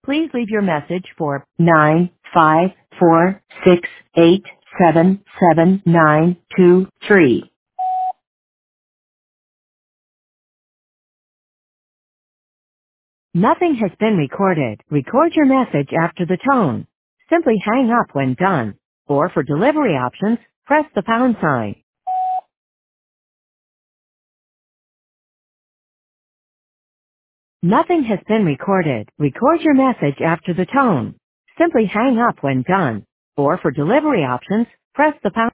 Please leave your message for 95468777923. Nothing has been recorded. Record your message after the tone. Simply hang up when done. Or for delivery options, press the pound sign. Nothing has been recorded. Record your message after the tone. Simply hang up when done. Or for delivery options, press the pound